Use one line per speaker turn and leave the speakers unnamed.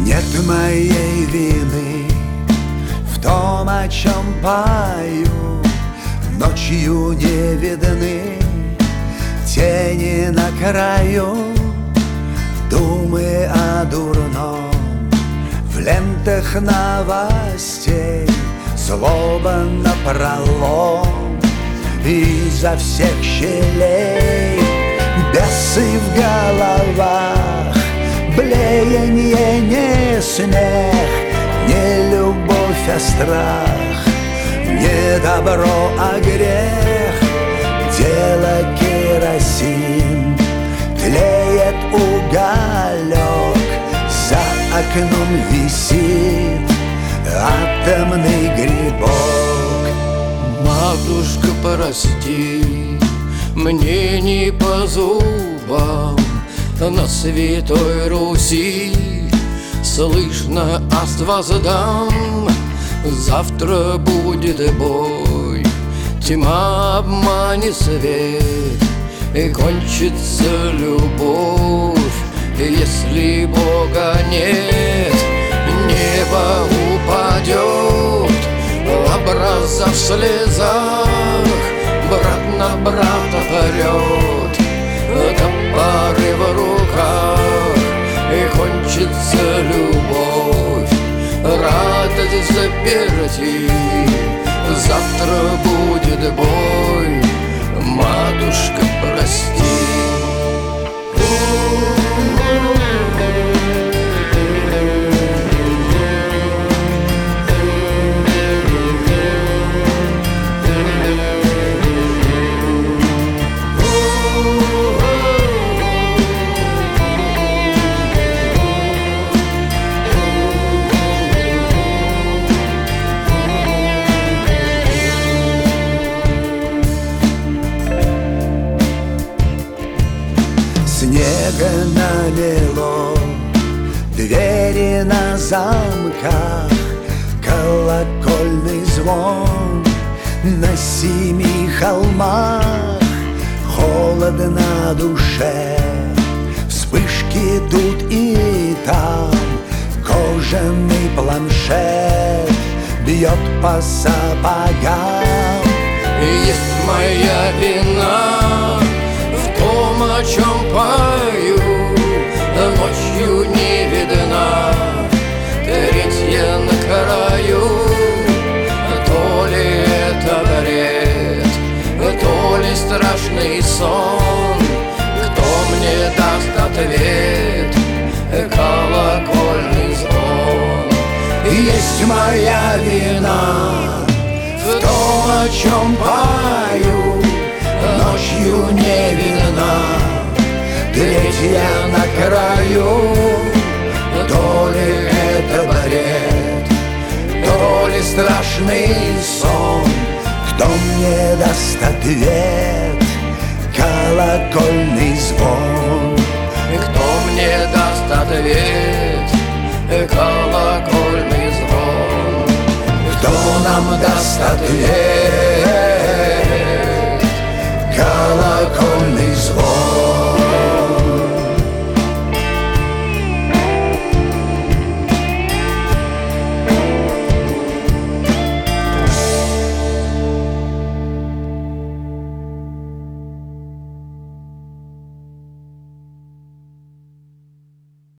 Нет моей вины в том, о чем пою. Ночью не видны тени на краю, думы о дурном в лентах новостей, злоба напролом изо всех щелей. Бесы в головах, блеяние не смех, не любовь, а страх, не добро, а грех. Дело керосин, тлеет уголек, за окном висит атомный грибок.
Матушка, прости, мне не по зубам на Святой Руси слышно аст воздам. Завтра будет бой, тьма обманет свет, и кончится любовь, если Бога нет. Небо упадет, образа в слезах, брат на брата прет, топоры в руках, и кончится любовь, радость заперти. Завтра будет бой, матушка, прости.
Снега намело, двери на замках, колокольный звон на 7 холмах. Холодно на душе, вспышки тут и там, кожаный планшет бьет по сапогам.
Есть моя вина в том, о чем пою, ночью не видна третья на краю. То ли это бред, то ли страшный сон, кто мне даст ответ? Колокольный звон.
Есть моя вина в том, о чем пою, ночью не видна третья на краю. То ли это бред, то ли страшный сон, кто мне даст ответ? Колокольный звон.
Кто мне даст ответ? Колокольный звон.
Кто нам даст ответ?